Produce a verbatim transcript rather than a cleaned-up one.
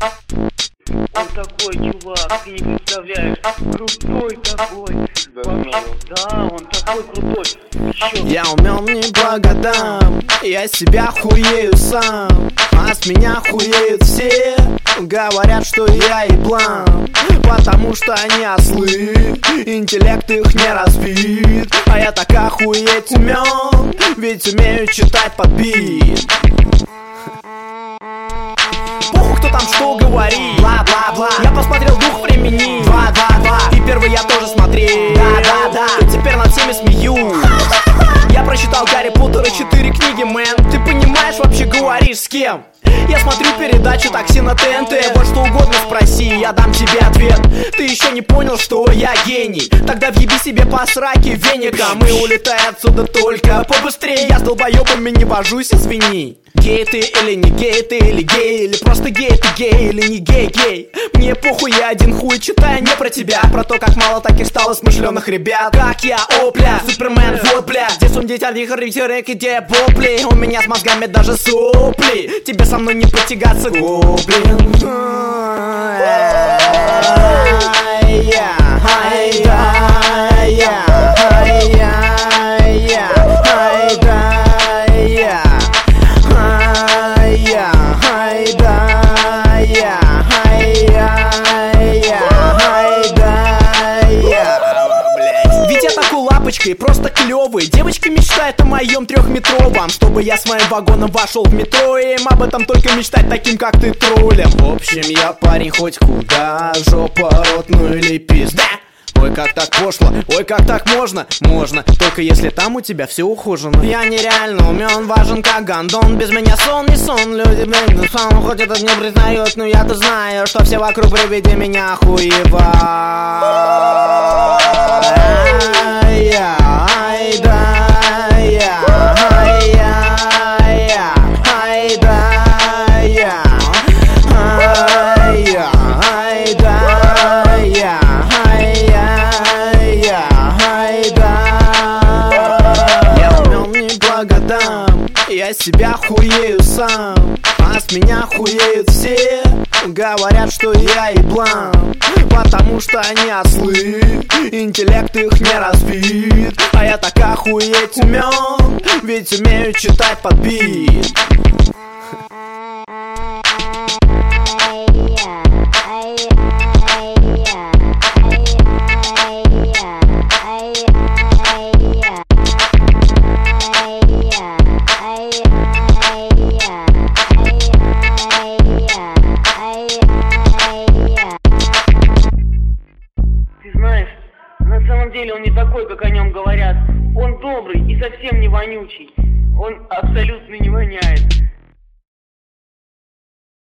Он такой чувак, ты не представляешь, крутой такой. Вообще, да, он такой крутой. Еще. Я умен не по годам, я себя хуею сам, а с меня хуеют все. Говорят, что я еблан, потому что они ослы, интеллект их не разбит. А я так охуеть умен, ведь умею читать под бит. Похуй, кто там что говорит, бла-бла-бла. Я посмотрел «Дух времени», два-два-два. И первый я тоже смотрел, да-да-да. И теперь над всеми смеюсь. Я прочитал Гарри Поттера четыре книги, мэн. Ты понимаешь, вообще говоришь с кем? Я смотрю передачу «Такси» на ТНТ. Вот что угодно спроси, я дам тебе ответ. Ты еще не понял, что я гений? Тогда въеби себе по сраке веником и улетай отсюда только побыстрее. Я с долбоебами не вожусь, извини. Гей ты или не гей ты, или гей, или просто гей ты гей, или не гей-гей. Мне похуй, я один хуй читаю не про тебя, про то, как мало таких стало смышленых ребят. Как я, о, бля, Супермен, вот, бля. Здесь он деталь, риторик, где вопли. У меня с мозгами даже сопли. Тебе со мной не потягаться, о, блин. Просто клевый. Девочка мечтает о моем трехметровом, чтобы я своим вагоном вошел в метро. И им об этом только мечтать таким, как ты, троллем. В общем, я парень хоть куда, жопа, рот, ну или пизда. Ой, как так пошло, ой, как так можно? Можно, только если там у тебя все ухожено. Я нереально умен, важен как гандон. Без меня сон не сон, люди, блин, сон. Хоть это не признают, но я-то знаю, что все вокруг при виде меня хуева. Я себя хуею сам, а с меня хуеют все. Говорят, что я еблан, потому что они ослы, интеллект их не разбит. А я так охуеть умен, ведь умею читать под бит. На самом деле он не такой, как о нем говорят. Он добрый и совсем не вонючий. Он абсолютно не воняет.